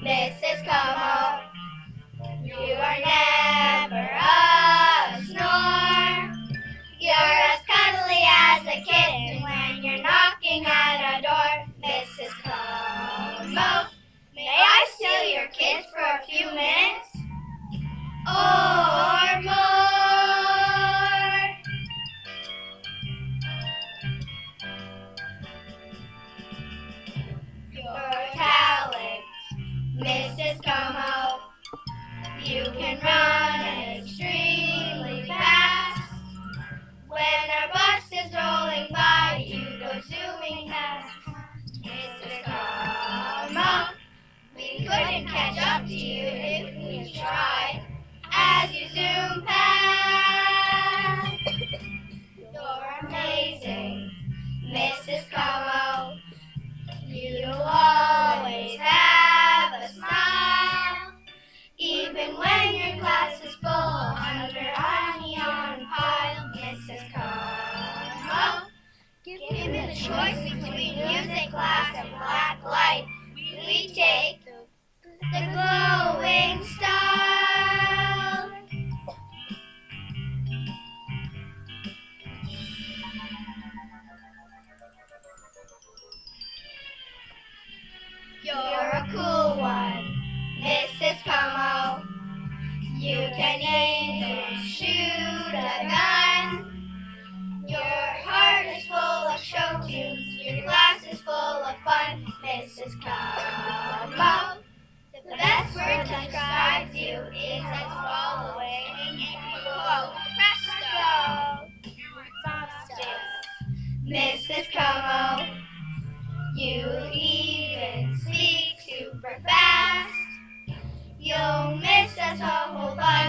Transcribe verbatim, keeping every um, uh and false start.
Missus Como, you are never a snore. You're as cuddly as a kitten when you're knocking at a door. Missus Como, may I steal your kids for a few minutes? Or more. Your talent, Missus Como, you can run extremely fast. When our bus is rolling by, you go zooming past. Missus Como, we couldn't catch up to you if we tried. As you zoom past, you're amazing, Missus Como. You always have a smile, even when your class is full under a neon pile. Missus Como, given the choice between music class and black light, we take the glowing star. You're a cool one, Missus Como. You can even shoot a gun. Your heart is full of show tunes. Your class is full of fun, Missus Como. The best word to describe you is as following. Quote, presto! Missus Como, you even speak super fast. You'll miss us a whole lot.